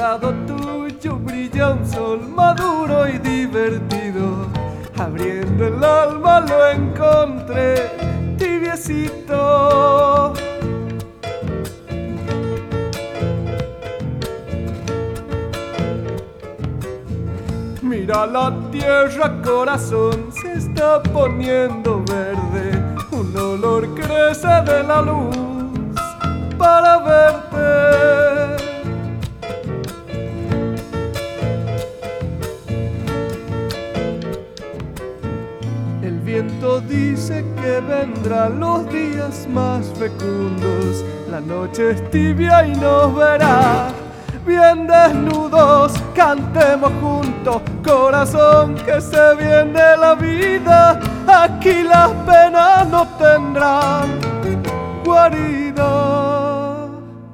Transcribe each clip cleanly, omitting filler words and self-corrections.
lado tuyo brilla un sol maduro y divertido. Abriendo el alma lo encontré tibiecito. Mira la tierra, corazón, se está poniendo verde. Un olor crece de la luz para verte. El viento dice que vendrán los días más fecundos. La noche es tibia y nos verá bien desnudos. Cantemos juntos, corazón, que se viene la vida. Aquí las penas no tendrán guarida.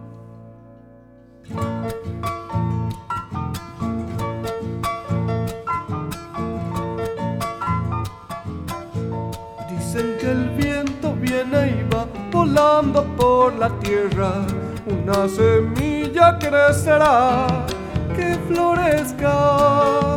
Dicen que el viento viene y va volando por la tierra. Una semilla crecerá que florezca.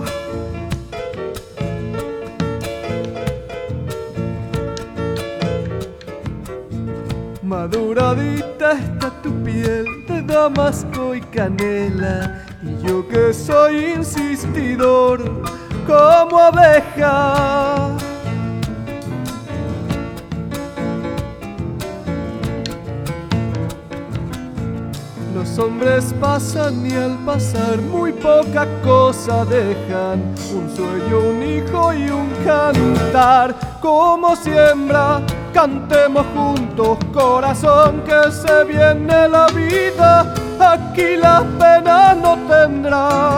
Maduradita está tu piel de damasco y canela, y yo que soy insistidor como abeja. Los hombres pasan y al pasar muy poca cosa dejan. Un sueño, un hijo y un cantar. Como siembra, cantemos juntos, corazón, que se viene la vida. Aquí las penas no tendrán